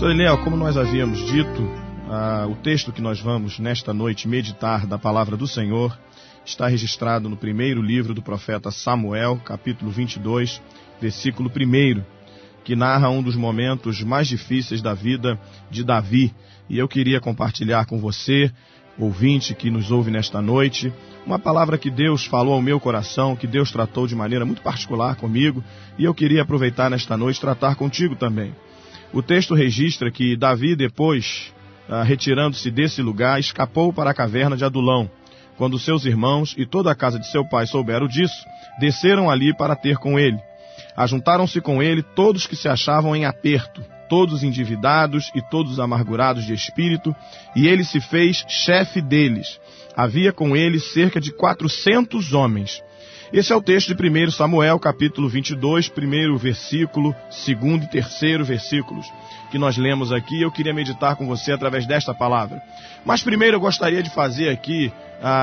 Pastor Eliel, como nós havíamos dito, o texto que nós vamos nesta noite meditar da palavra do Senhor está registrado no primeiro livro do profeta Samuel, capítulo 22, versículo 1, que narra um dos momentos mais difíceis da vida de Davi. E eu queria compartilhar com você, ouvinte que nos ouve nesta noite, uma palavra que Deus falou ao meu coração, que Deus tratou de maneira muito particular comigo, e eu queria aproveitar nesta noite tratar contigo também. O texto registra que Davi, depois, retirando-se desse lugar, escapou para a caverna de Adulão. Quando seus irmãos e toda a casa de seu pai souberam disso, desceram ali para ter com ele. Ajuntaram-se com ele todos que se achavam em aperto, todos endividados e todos amargurados de espírito, e ele se fez chefe deles. Havia com ele cerca de 400 homens. Esse é o texto de 1 Samuel, capítulo 22, primeiro versículo, segundo e terceiro versículos, que nós lemos aqui. Eu queria meditar com você através desta palavra. Mas primeiro eu gostaria de fazer aqui,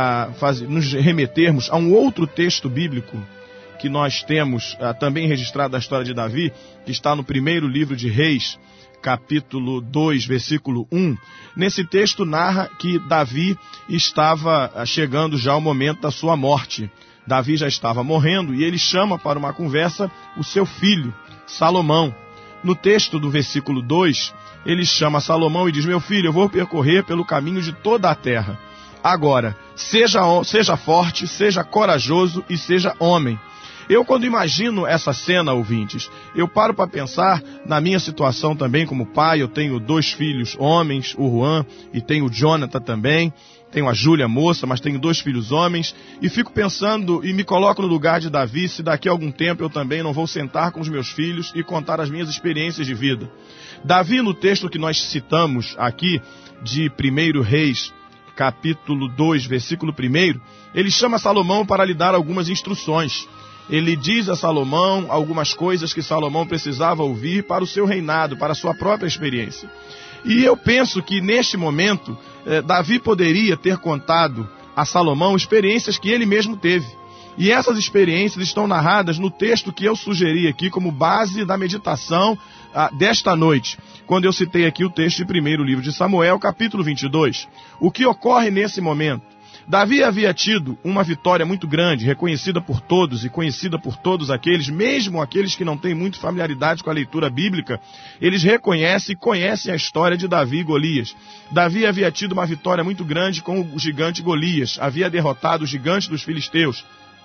nos remetermos a um outro texto bíblico que nós temos também registrado da história de Davi, que está no primeiro livro de Reis, capítulo 2, versículo 1. Nesse texto narra que Davi estava chegando já ao momento da sua morte. Davi já estava morrendo e ele chama para uma conversa o seu filho, Salomão. No texto do versículo 2, ele chama Salomão e diz: meu filho, eu vou percorrer pelo caminho de toda a terra. Agora, seja forte, seja corajoso e seja homem. Eu, quando imagino essa cena, ouvintes, eu paro para pensar na minha situação também como pai. Eu tenho 2 filhos homens, o Juan, e tenho o Jonathan também. Tenho a Júlia, moça, mas tenho 2 filhos homens. E fico pensando e me coloco no lugar de Davi, se daqui a algum tempo eu também não vou sentar com os meus filhos e contar as minhas experiências de vida. Davi, no texto que nós citamos aqui, de 1 Reis, capítulo 2, versículo 1, ele chama Salomão para lhe dar algumas instruções. Ele diz a Salomão algumas coisas que Salomão precisava ouvir para o seu reinado, para a sua própria experiência. E eu penso que neste momento, Davi poderia ter contado a Salomão experiências que ele mesmo teve. E essas experiências estão narradas no texto que eu sugeri aqui como base da meditação desta noite, quando eu citei aqui o texto de primeiro livro de Samuel, capítulo 22. O que ocorre nesse momento? Davi havia tido uma vitória muito grande, reconhecida por todos e conhecida por todos aqueles, mesmo aqueles que não têm muito familiaridade com a leitura bíblica, eles reconhecem e conhecem a história de Davi e Golias. Davi havia tido uma vitória muito grande com o gigante Golias, havia derrotado o gigante dos filisteus.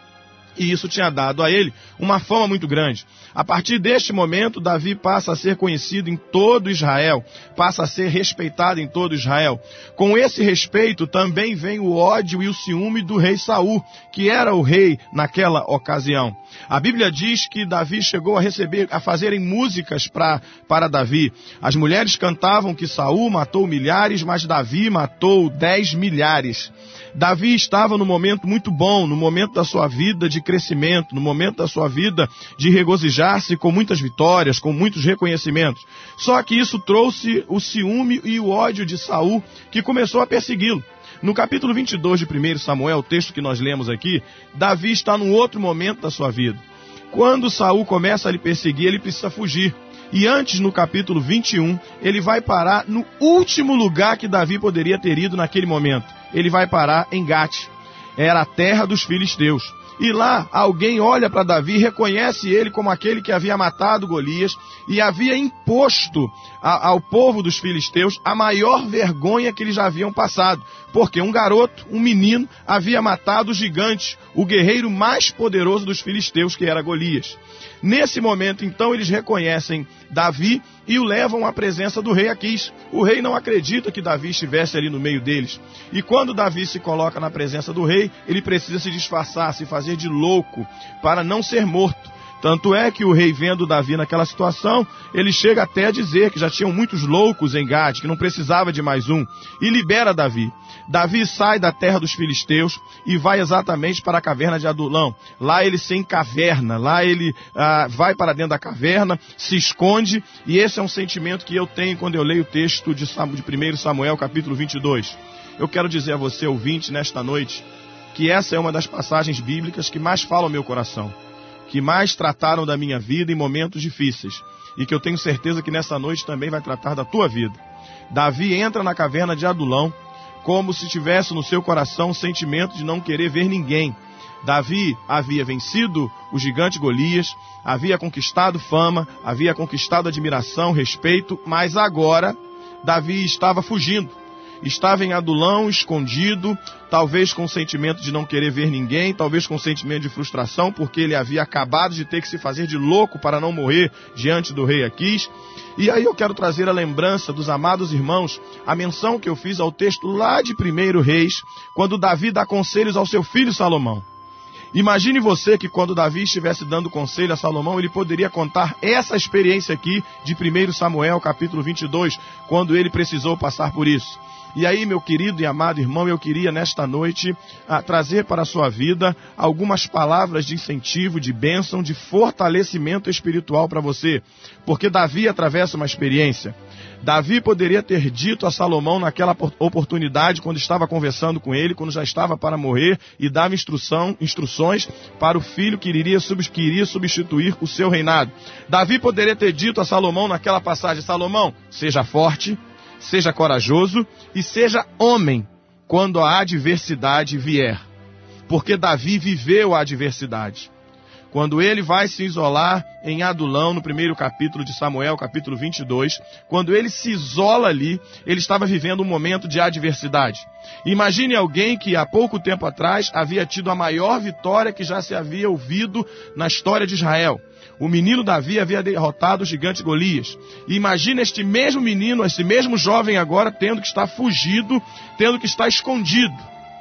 E isso tinha dado a ele uma fama muito grande. A partir deste momento, Davi passa a ser conhecido em todo Israel, passa a ser respeitado em todo Israel. Com esse respeito também vem o ódio e o ciúme do rei Saul, que era o rei naquela ocasião. A Bíblia diz que Davi chegou a fazerem músicas para Davi. As mulheres cantavam que Saul matou milhares, mas Davi matou 10 milhares. Davi estava num momento muito bom, no momento da sua vida de crescimento, no momento da sua vida de regozijar-se com muitas vitórias, com muitos reconhecimentos. Só que isso trouxe o ciúme e o ódio de Saul, que começou a persegui-lo. No capítulo 22 de 1 Samuel, o texto que nós lemos aqui, Davi está num outro momento da sua vida. Quando Saul começa a lhe perseguir, ele precisa fugir. E antes, no capítulo 21, ele vai parar no último lugar que Davi poderia ter ido naquele momento. Ele vai parar em Gate. Era a terra dos filisteus. E lá, alguém olha para Davi, reconhece ele como aquele que havia matado Golias e havia imposto ao povo dos filisteus a maior vergonha que eles já haviam passado. Porque um garoto, um menino, havia matado o gigante, o guerreiro mais poderoso dos filisteus, que era Golias. Nesse momento, então, eles reconhecem Davi e o levam à presença do rei Aquis. O rei não acredita que Davi estivesse ali no meio deles. E quando Davi se coloca na presença do rei, ele precisa se disfarçar, se fazer de louco, para não ser morto. Tanto é que o rei, vendo Davi naquela situação, ele chega até a dizer que já tinham muitos loucos em Gade, que não precisava de mais um, e libera Davi. Davi sai da terra dos filisteus e vai exatamente para a caverna de Adulão. Lá ele se encaverna, lá ele vai para dentro da caverna, se esconde, e esse é um sentimento que eu tenho quando eu leio o texto de 1 Samuel, capítulo 22. Eu quero dizer a você, ouvinte, nesta noite, que essa é uma das passagens bíblicas que mais fala ao meu coração. que mais trataram da minha vida em momentos difíceis, e que eu tenho certeza que nessa noite também vai tratar da tua vida. Davi entra na caverna de Adulão como se tivesse no seu coração o sentimento de não querer ver ninguém. Davi havia vencido o gigante Golias, havia conquistado fama, havia conquistado admiração, respeito, mas agora Davi estava fugindo. Estava em Adulão, escondido, talvez com o sentimento de não querer ver ninguém, talvez com o sentimento de frustração, porque ele havia acabado de ter que se fazer de louco para não morrer diante do rei Aquis. E aí eu quero trazer a lembrança dos amados irmãos, a menção que eu fiz ao texto lá de 1 Reis, quando Davi dá conselhos ao seu filho Salomão. Imagine você que quando Davi estivesse dando conselho a Salomão, ele poderia contar essa experiência aqui de 1 Samuel, capítulo 22, quando ele precisou passar por isso. E aí, meu querido e amado irmão, eu queria nesta noite trazer para a sua vida algumas palavras de incentivo, de bênção, de fortalecimento espiritual para você. Porque Davi atravessa uma experiência. Davi poderia ter dito a Salomão naquela oportunidade, quando estava conversando com ele, quando já estava para morrer, e dava instruções para o filho que iria substituir o seu reinado. Davi poderia ter dito a Salomão naquela passagem: Salomão, seja forte, seja corajoso e seja homem quando a adversidade vier. Porque Davi viveu a adversidade. Quando ele vai se isolar em Adulão, no primeiro capítulo de Samuel, capítulo 22, quando ele se isola ali, ele estava vivendo um momento de adversidade. Imagine alguém que há pouco tempo atrás havia tido a maior vitória que já se havia ouvido na história de Israel. O menino Davi havia derrotado o gigante Golias. E imagine este mesmo menino, esse mesmo jovem agora tendo que estar fugido, tendo que estar escondido.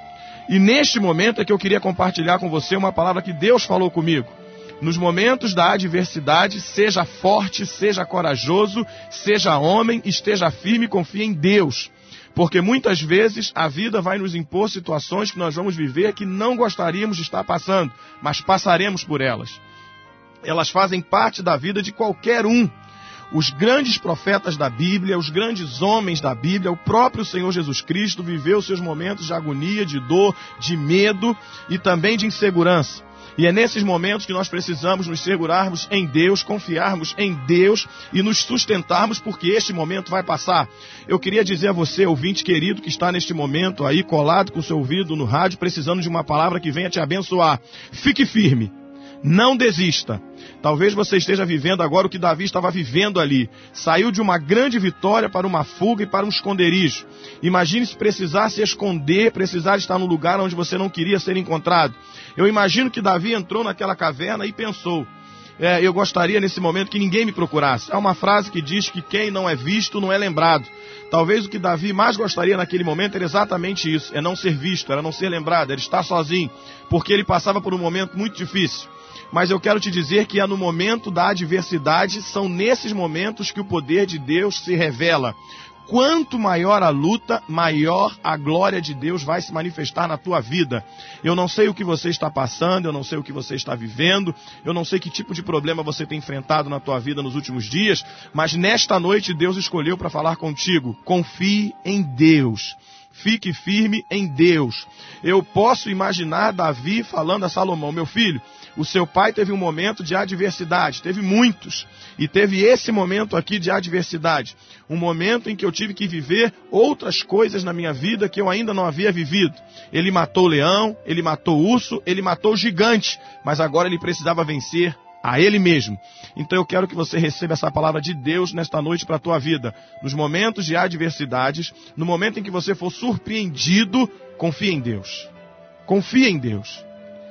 E neste momento é que eu queria compartilhar com você uma palavra que Deus falou comigo. Nos momentos da adversidade, seja forte, seja corajoso, seja homem, esteja firme e confie em Deus. Porque muitas vezes a vida vai nos impor situações que nós vamos viver que não gostaríamos de estar passando, mas passaremos por elas. Elas fazem parte da vida de qualquer um. Os grandes profetas da Bíblia, os grandes homens da Bíblia, o próprio Senhor Jesus Cristo viveu seus momentos de agonia, de dor, de medo e também de insegurança. E é nesses momentos que nós precisamos nos segurarmos em Deus, confiarmos em Deus e nos sustentarmos, porque este momento vai passar. Eu queria dizer a você, ouvinte querido, que está neste momento aí colado com o seu ouvido no rádio, precisando de uma palavra que venha te abençoar. Fique firme. Não desista. Talvez você esteja vivendo agora o que Davi estava vivendo ali. Saiu de uma grande vitória para uma fuga e para um esconderijo. Imagine se precisar se esconder, precisar estar num lugar onde você não queria ser encontrado. Eu imagino que Davi entrou naquela caverna e pensou: eu gostaria nesse momento que ninguém me procurasse. Há uma frase que diz que quem não é visto não é lembrado. Talvez o que Davi mais gostaria naquele momento era exatamente isso. É não ser visto, era não ser lembrado, era estar sozinho. Porque ele passava por um momento muito difícil. Mas eu quero te dizer que é no momento da adversidade, são nesses momentos que o poder de Deus se revela. Quanto maior a luta, maior a glória de Deus vai se manifestar na tua vida. Eu não sei o que você está passando, eu não sei o que você está vivendo, eu não sei que tipo de problema você tem enfrentado na tua vida nos últimos dias, mas nesta noite Deus escolheu para falar contigo. Confie em Deus. Fique firme em Deus. Eu posso imaginar Davi falando a Salomão: meu filho, o seu pai teve um momento de adversidade, teve muitos, e teve esse momento aqui de adversidade, um momento em que eu tive que viver outras coisas na minha vida que eu ainda não havia vivido. Ele matou o leão, ele matou o urso, ele matou o gigante, mas agora ele precisava vencer a ele mesmo. Então eu quero que você receba essa palavra de Deus nesta noite para a tua vida. Nos momentos de adversidades, no momento em que você for surpreendido, confie em Deus. Confie em Deus.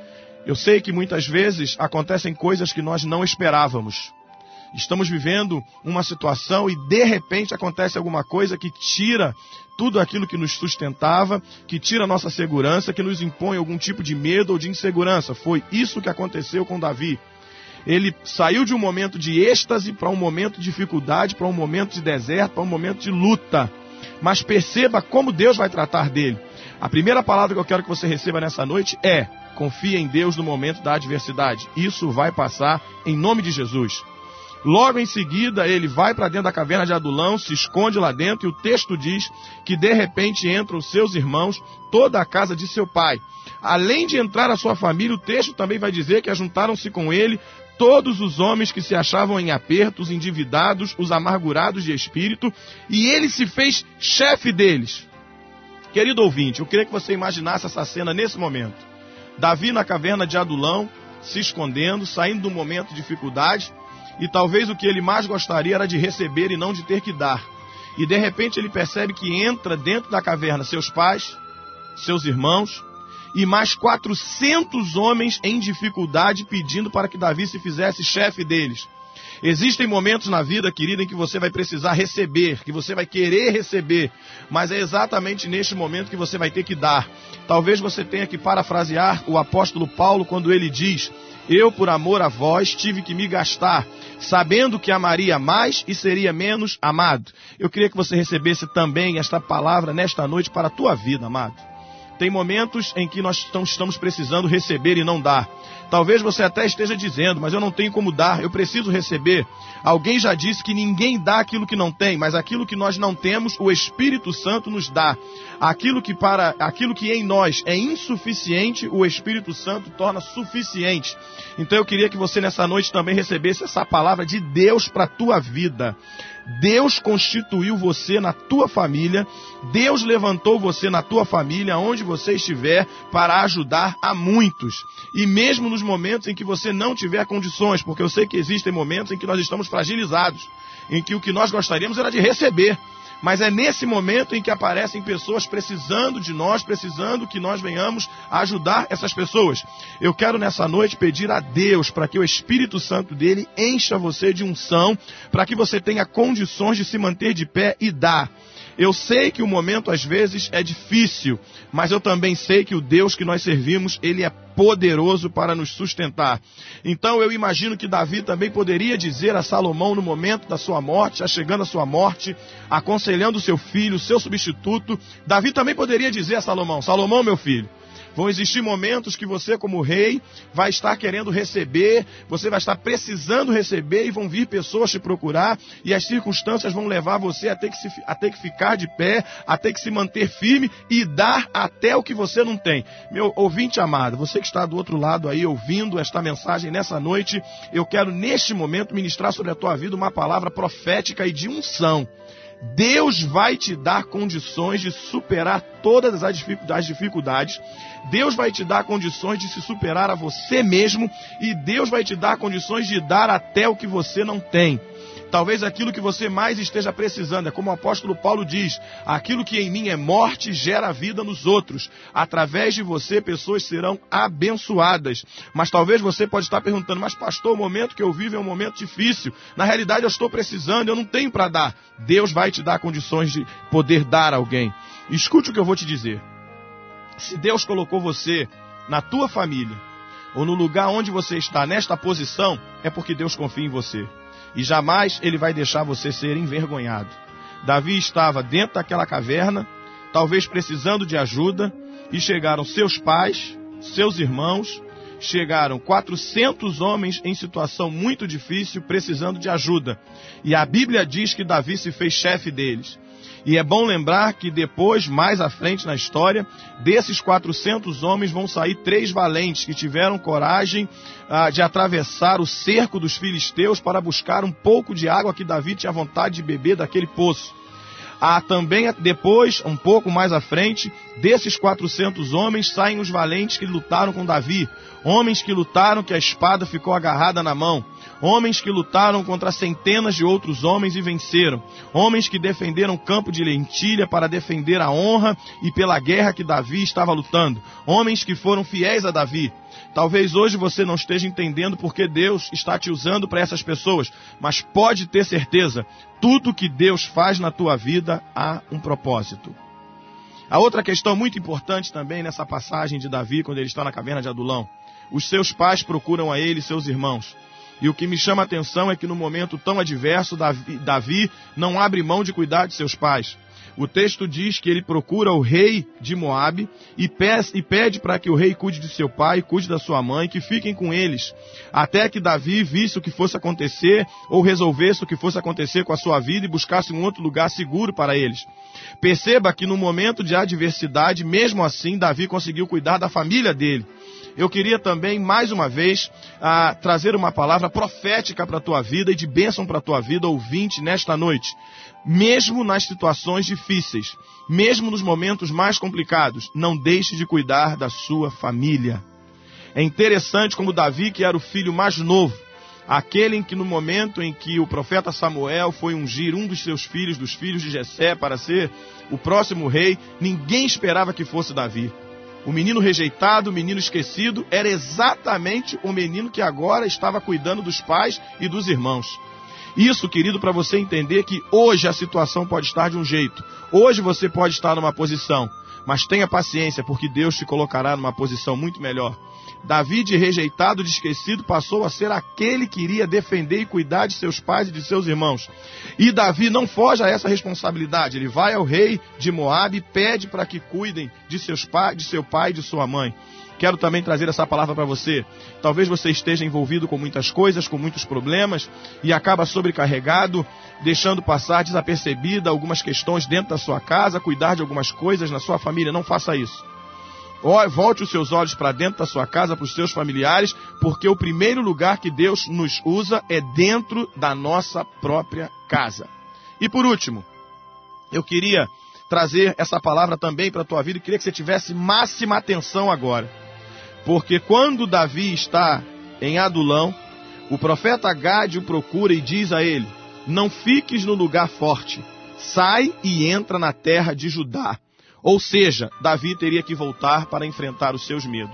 Eu sei que muitas vezes acontecem coisas que nós não esperávamos. Estamos vivendo uma situação e de repente acontece alguma coisa que tira tudo aquilo que nos sustentava, que tira a nossa segurança, que nos impõe algum tipo de medo ou de insegurança. Foi isso que aconteceu com Davi. Ele saiu de um momento de êxtase para um momento de dificuldade, para um momento de deserto, para um momento de luta. Mas perceba como Deus vai tratar dele. A primeira palavra que eu quero que você receba nessa noite é: confie em Deus no momento da adversidade. Isso vai passar em nome de Jesus. Logo em seguida, ele vai para dentro da caverna de Adulão, se esconde lá dentro, e o texto diz que de repente entram os seus irmãos, toda a casa de seu pai. Além de entrar a sua família, o texto também vai dizer que ajuntaram-se com ele todos os homens que se achavam em apertos, endividados, os amargurados de espírito, e ele se fez chefe deles. Querido ouvinte, eu queria que você imaginasse essa cena nesse momento. Davi na caverna de Adulão, se escondendo, saindo de um momento de dificuldade, e talvez o que ele mais gostaria era de receber e não de ter que dar. E de repente ele percebe que entra dentro da caverna seus pais, seus irmãos, e mais 400 homens em dificuldade pedindo para que Davi se fizesse chefe deles. Existem momentos na vida, querida, em que você vai precisar receber, que você vai querer receber, mas é exatamente neste momento que você vai ter que dar. Talvez você tenha que parafrasear o apóstolo Paulo quando ele diz: eu, por amor a vós, tive que me gastar, sabendo que amaria mais e seria menos amado. Eu queria que você recebesse também esta palavra nesta noite para a tua vida, amado. Tem momentos em que nós estamos precisando receber e não dar. Talvez você até esteja dizendo, mas eu não tenho como dar, eu preciso receber. Alguém já disse que ninguém dá aquilo que não tem, mas aquilo que nós não temos, o Espírito Santo nos dá. Aquilo que em nós é insuficiente, o Espírito Santo torna suficiente. Então eu queria que você nessa noite também recebesse essa palavra de Deus para a tua vida. Deus constituiu você na tua família, Deus levantou você na tua família, onde você estiver, para ajudar a muitos. E mesmo nos momentos em que você não tiver condições, porque eu sei que existem momentos em que nós estamos fragilizados, em que o que nós gostaríamos era de receber. Mas é nesse momento em que aparecem pessoas precisando de nós, precisando que nós venhamos a ajudar essas pessoas. Eu quero nessa noite pedir a Deus para que o Espírito Santo dele encha você de unção, para que você tenha condições de se manter de pé e dar. Eu sei que o momento às vezes é difícil, mas eu também sei que o Deus que nós servimos, ele é poderoso para nos sustentar. Então eu imagino que Davi também poderia dizer a Salomão no momento da sua morte, já chegando à sua morte, aconselhando o seu filho, o seu substituto. Davi também poderia dizer a Salomão: Salomão, meu filho, vão existir momentos que você, como rei, vai estar querendo receber, você vai estar precisando receber, e vão vir pessoas te procurar, e as circunstâncias vão levar você a ter que ficar de pé, a ter que se manter firme e dar até o que você não tem. Meu ouvinte amado, você que está do outro lado aí ouvindo esta mensagem nessa noite, eu quero neste momento ministrar sobre a tua vida uma palavra profética e de unção. Deus vai te dar condições de superar todas as dificuldades. Deus vai te dar condições de se superar a você mesmo. E Deus vai te dar condições de dar até o que você não tem. Talvez aquilo que você mais esteja precisando, é como o apóstolo Paulo diz: aquilo que em mim é morte gera vida nos outros. Através de você, pessoas serão abençoadas. Mas talvez você pode estar perguntando: mas pastor, o momento que eu vivo é um momento difícil. Na realidade eu estou precisando, eu não tenho para dar. Deus vai te dar condições de poder dar a alguém. Escute o que eu vou te dizer. Se Deus colocou você na tua família, ou no lugar onde você está, nesta posição, é porque Deus confia em você. E jamais ele vai deixar você ser envergonhado. Davi estava dentro daquela caverna, talvez precisando de ajuda, e chegaram seus pais, seus irmãos, chegaram 400 homens em situação muito difícil, precisando de ajuda. E a Bíblia diz que Davi se fez chefe deles. E é bom lembrar que depois, mais à frente na história, desses 400 homens vão sair 3 valentes que tiveram coragem de atravessar o cerco dos filisteus para buscar um pouco de água que Davi tinha vontade de beber daquele poço. Também depois, um pouco mais à frente, desses 400 homens saem os valentes que lutaram com Davi. Homens que lutaram que a espada ficou agarrada na mão. Homens que lutaram contra centenas de outros homens e venceram. Homens que defenderam o campo de lentilha para defender a honra e pela guerra que Davi estava lutando. Homens que foram fiéis a Davi. Talvez hoje você não esteja entendendo porque Deus está te usando para essas pessoas, mas pode ter certeza, tudo que Deus faz na tua vida há um propósito. A outra questão muito importante também nessa passagem de Davi, quando ele está na caverna de Adulão: os seus pais procuram a ele e seus irmãos. E o que me chama a atenção é que no momento tão adverso, Davi não abre mão de cuidar de seus pais. O texto diz que ele procura o rei de Moabe e pede para que o rei cuide de seu pai, cuide da sua mãe, que fiquem com eles, até que Davi visse o que fosse acontecer ou resolvesse o que fosse acontecer com a sua vida e buscasse um outro lugar seguro para eles. Perceba que no momento de adversidade, mesmo assim, Davi conseguiu cuidar da família dele. Eu queria também, mais uma vez, trazer uma palavra profética para a tua vida e de bênção para a tua vida, ouvinte, nesta noite. Mesmo nas situações difíceis, mesmo nos momentos mais complicados, não deixe de cuidar da sua família. É interessante como Davi, que era o filho mais novo, aquele em que no momento em que o profeta Samuel foi ungir um dos seus filhos, dos filhos de Jessé, para ser o próximo rei, ninguém esperava que fosse Davi. O menino rejeitado, o menino esquecido, era exatamente o menino que agora estava cuidando dos pais e dos irmãos. Isso, querido, para você entender que hoje a situação pode estar de um jeito. Hoje você pode estar numa posição, mas tenha paciência, porque Deus te colocará numa posição muito melhor. Davi, de rejeitado, de esquecido, passou a ser aquele que iria defender e cuidar de seus pais e de seus irmãos. E Davi não foge a essa responsabilidade. Ele vai ao rei de Moabe e pede para que cuidem de seu pai e de sua mãe. Quero também trazer essa palavra para você. Talvez você esteja envolvido com muitas coisas, com muitos problemas, e acaba sobrecarregado, deixando passar desapercebida algumas questões dentro da sua casa, cuidar de algumas coisas na sua família. Não faça isso. Volte os seus olhos para dentro da sua casa, para os seus familiares, porque o primeiro lugar que Deus nos usa é dentro da nossa própria casa. E por último, eu queria trazer essa palavra também para a tua vida e queria que você tivesse máxima atenção agora. Porque quando Davi está em Adulão, o profeta Gade o procura e diz a ele: não fiques no lugar forte, sai e entra na terra de Judá. Ou seja, Davi teria que voltar para enfrentar os seus medos.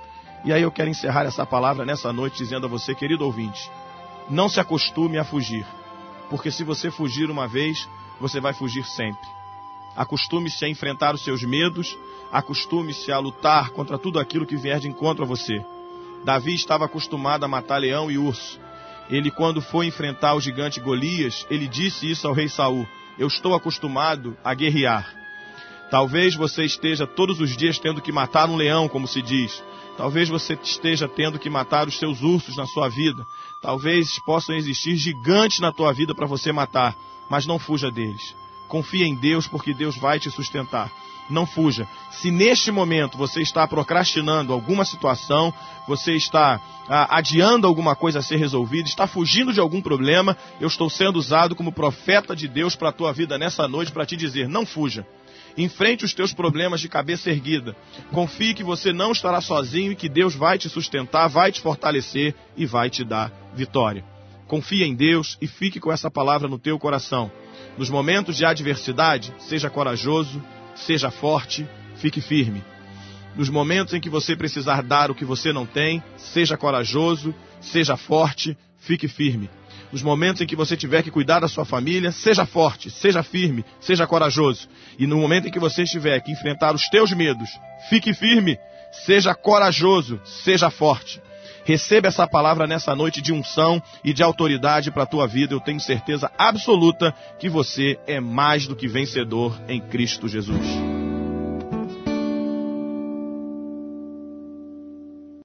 E aí eu quero encerrar essa palavra nessa noite dizendo a você, querido ouvinte, não se acostume a fugir, porque se você fugir uma vez, você vai fugir sempre. Acostume-se a enfrentar os seus medos, acostume-se a lutar contra tudo aquilo que vier de encontro a você. Davi estava acostumado a matar leão e urso. Ele, quando foi enfrentar o gigante Golias, ele disse isso ao rei Saul: eu estou acostumado a guerrear. Talvez você esteja todos os dias tendo que matar um leão, como se diz. Talvez você esteja tendo que matar os seus ursos na sua vida. Talvez possam existir gigantes na tua vida para você matar, mas não fuja deles. Confie em Deus, porque Deus vai te sustentar. Não fuja. Se neste momento você está procrastinando alguma situação, você está adiando alguma coisa a ser resolvida, está fugindo de algum problema, eu estou sendo usado como profeta de Deus para a tua vida nessa noite para te dizer: não fuja. Enfrente os teus problemas de cabeça erguida. Confie que você não estará sozinho e que Deus vai te sustentar, vai te fortalecer e vai te dar vitória. Confie em Deus e fique com essa palavra no teu coração. Nos momentos de adversidade, seja corajoso, seja forte, fique firme. Nos momentos em que você precisar dar o que você não tem, seja corajoso, seja forte, fique firme. Nos momentos em que você tiver que cuidar da sua família, seja forte, seja firme, seja corajoso. E no momento em que você tiver que enfrentar os teus medos, fique firme, seja corajoso, seja forte. Receba essa palavra nessa noite de unção e de autoridade para a tua vida. Eu tenho certeza absoluta que você é mais do que vencedor em Cristo Jesus.